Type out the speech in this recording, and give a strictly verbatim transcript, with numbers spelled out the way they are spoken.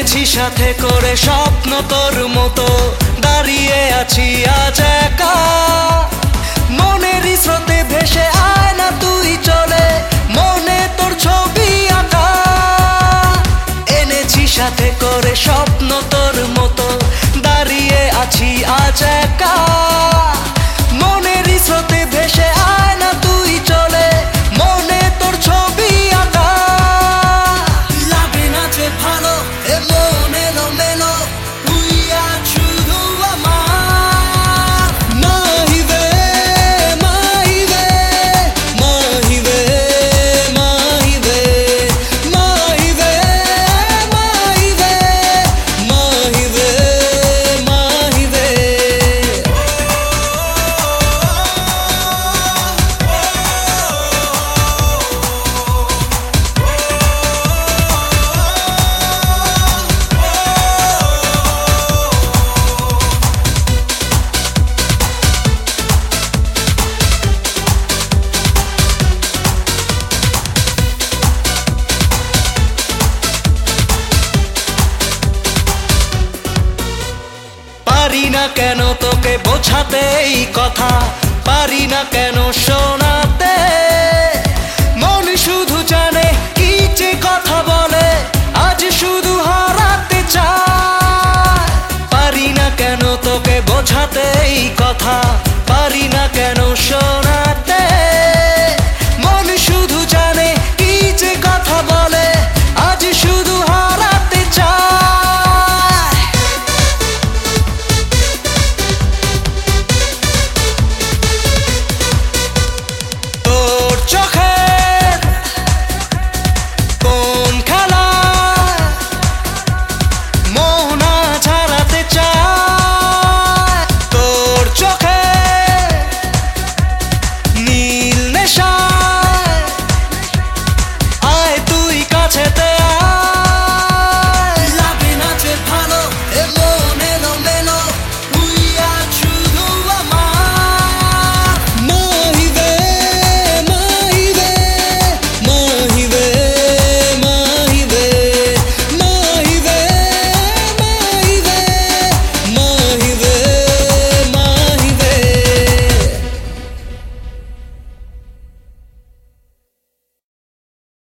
এনেছি সাথে করে স্বপ্ন তোর মতো, দাঁড়িয়ে আছি আজ একা। মনেরই স্রোতে ভেসে আয় না তুই চলে, মনে তোর ছবি আঁকা। এনেছি সাথে করে স্বপ্ন তোর মতো, দাঁড়িয়ে আছি আজ একা। মনেরই স্রোতে ভেসে আয় না তুই চলে, মনে তোর ছবি আঁকা। লাগে না যে ভালো এ মন এলো মেলো, তুই আজ শুধু আমার। মাহিবে মাহিবে মাহিবে মাহিবে মাহিবে মাহিবে মাহিবে মাহিবে। পারি না কেন তোকে বোঝাতে এই কথা, পারি না কেন শোনাতে। মন শুধু জানে কি যে কথা বলে, আজ শুধু